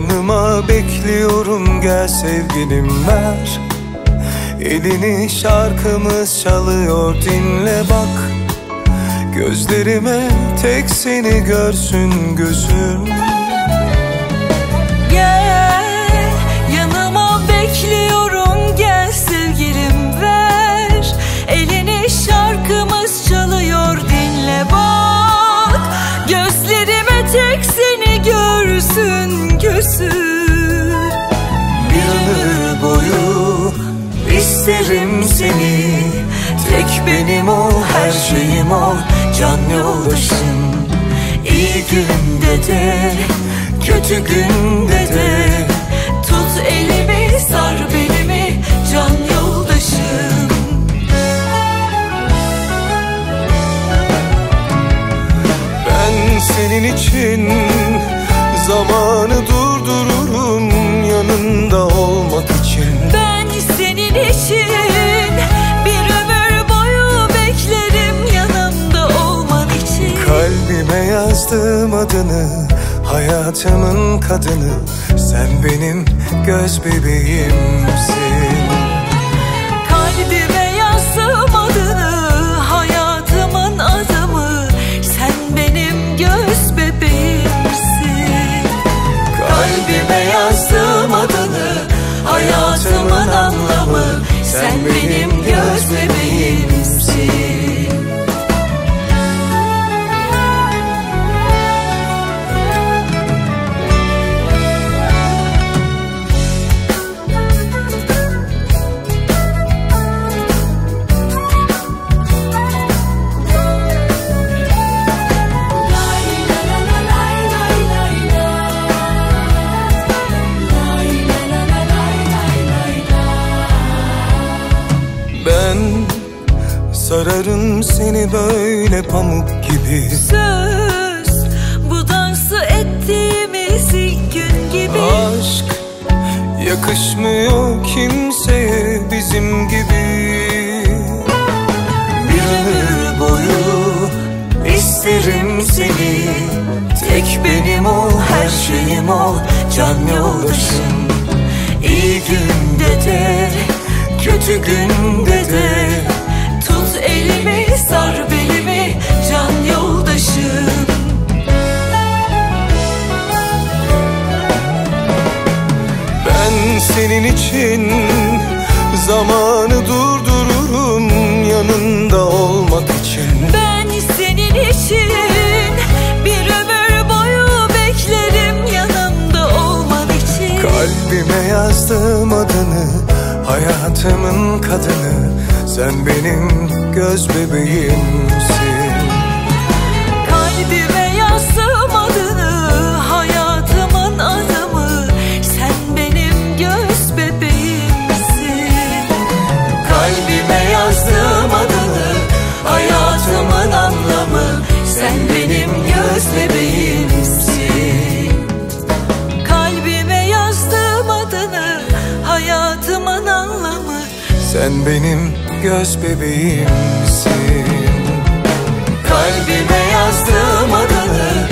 Yanıma bekliyorum, gel sevgilim ver elini, şarkımız çalıyor, dinle bak. Gözlerime tek seni görsün gözüm. Gel yanıma bekliyorum, gel sevgilim ver elini, şarkımız çalıyor, dinle bak. Gözlerime tek seni görsün gözüm. Bir ömür boyu isterim seni, tek benim ol, her şeyim ol, can yoldaşım. İyi günde de kötü günde de Tut elimi, sar belimi, can yoldaşım. Ben senin için zamanı durdururum, yanında olmak için. Ben senin için bir ömür boyu beklerim, yanımda olman için. Kalbime yazdım adını, hayatımın kadını, sen benim göz bebeğimsin. Kalbime yazdım adını, hayatımın adamı, sen benim göz bebeğimsin. Kalbime yazdım adını, hayatımın anlamı, sen benim göz bebeğimsin. Ben sararım seni böyle pamuk gibi. Söz bu dansı ettiğimiz ilk gün gibi. Aşk yakışmıyor kimseye bizim gibi. Bir ömür boyu isterim seni, tek benim ol, her şeyim ol, can yoldaşım. İyi günde de kötü günde de Tut elimi, sar belimi, can yoldaşım. ben senin için zamanı durdururum, yanında olmak için. Ben senin için bir ömür boyu beklerim, yanımda olman için. Kalbime yazdım adını, hayatımın kadını, sen benim göz bebeğimsin. Kalbime yazdım adını, hayatımın adamı, sen benim göz bebeğimsin. Kalbime yazdım adını, hayatımın anlamı, sen benim göz bebeğimsin. Kalbime yazdım adını, hayatımın anlamı, sen benim göz bebeğimsin. Kalbime yazdım adını,